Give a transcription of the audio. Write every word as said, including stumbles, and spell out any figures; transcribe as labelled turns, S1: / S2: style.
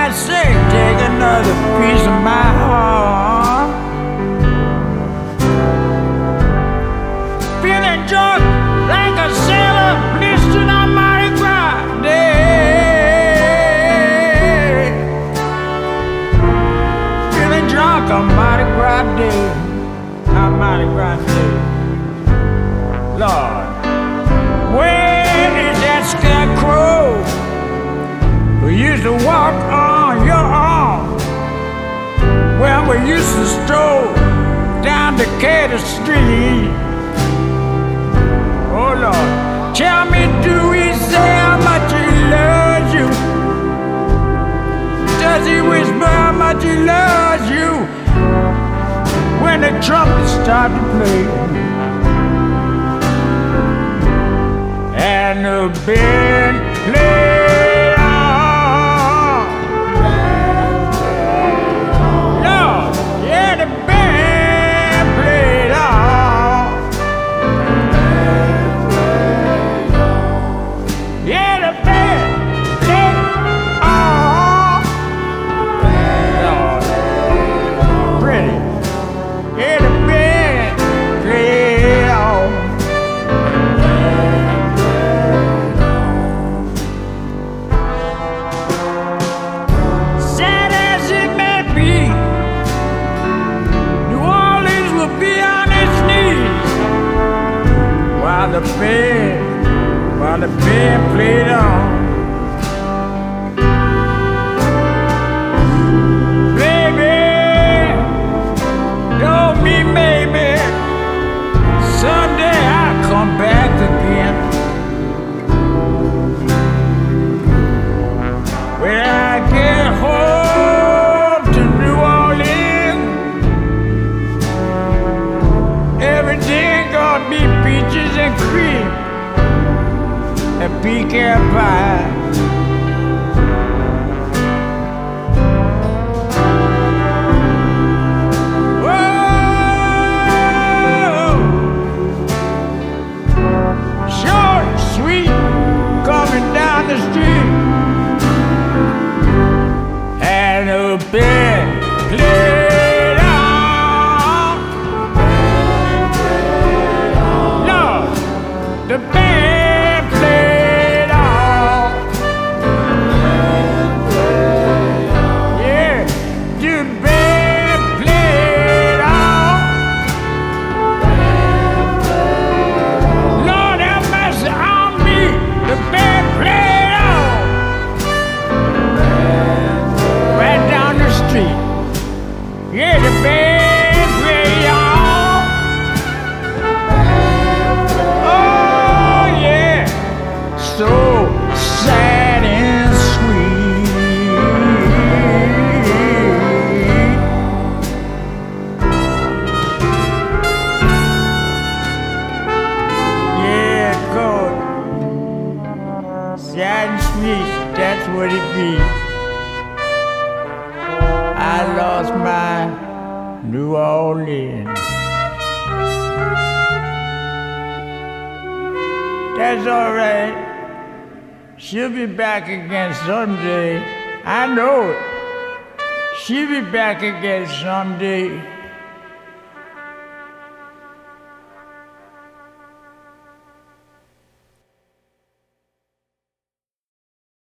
S1: I say, take another piece of my heart. Feeling drunk like a sailor, blistered on Mardi Gras day. Feeling drunk on Mardi Gras day, on Mardi Gras day. Lord, where is that scarecrow who used to walk on your arm when we used to stroll down Decatur Street? Oh Lord, tell me, do he say how much he loves you? Does he whisper how much he loves you when the trumpets start to play and the band play on? Lord, yeah, the band played on. Yeah, the band played on. Lord, pretty. Yeah, the band played on. Sad as it may be, New Orleans will be on its knees while the band, while the band played on. Baby, don't me, maybe someday I'll come back again. When I get home to New Orleans, everything gonna be peaches and cream and pecan pie. Whoa, short and sweet coming down the street, and the band played on. Lord, the band played on. Yeah, the band played on. Lord have mercy on me, the band played on. Right down the street. Yeah, the band played on. Oh yeah, so sad and sweet. Yeah, God, sad and sweet, that's what it be. I lost my New Orleans. That's all right. She'll be back again someday. I know it. She'll be back again someday.